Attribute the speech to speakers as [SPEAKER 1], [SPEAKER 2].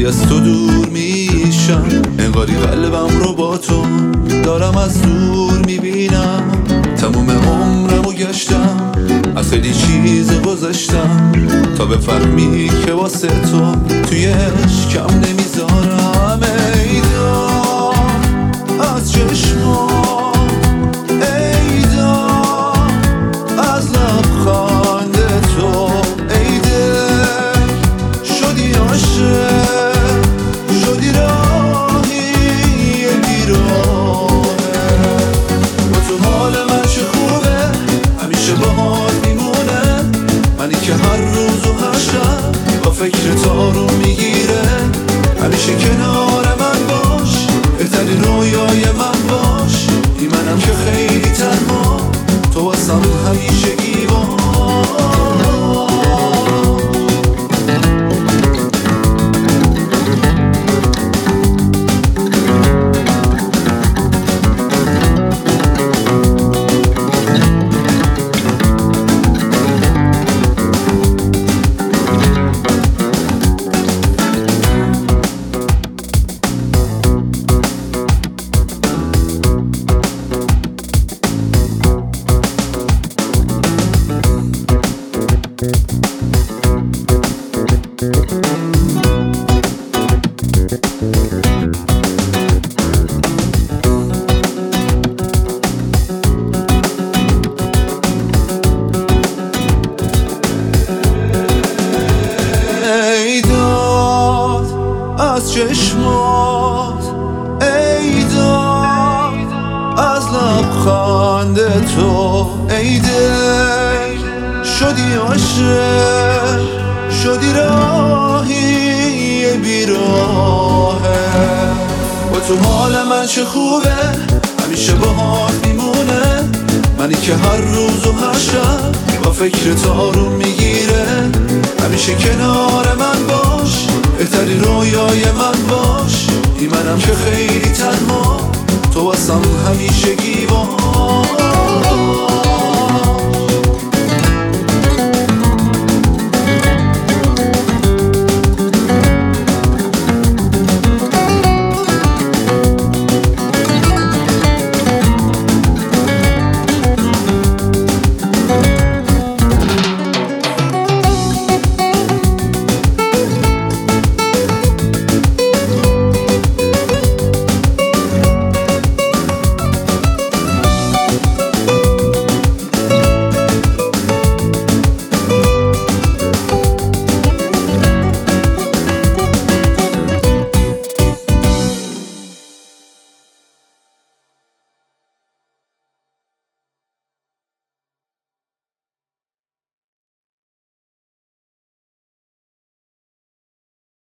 [SPEAKER 1] وقتی از تو دور میشم انگاری قلبم رو با تو دارم از دور میبینم. تموم عمرمو گشتم از خیلی چیز گذشتم تا بفهمی که واسه تو توی کم نمیذارم. ای داد از چشمات، ای داد از لبخند تو، ای دل شدی عاشق، شدی راهی بیراه. با تو حال من چه خوبه، همیشه باهات میمونه. منی که هر روز و هر شب با فکر تو رو میگیره. همیشه کنار من باش، بهترین رویای من باش. بی منم که خیلی تنها، تو واسم همیشه گیوان. از چشمات، ای داد از لبخند تو، ای دل شدی عاشق، شدی راهی بیراهه. با تو حال من چه خوبه، همیشه باهات میمونه. منی که هر روز و هر شب با فکر تو رو میگیره. همیشه کنار من باش، بهترین رویای من باش. بی منم که خیلی تنها، تو واسم همیشه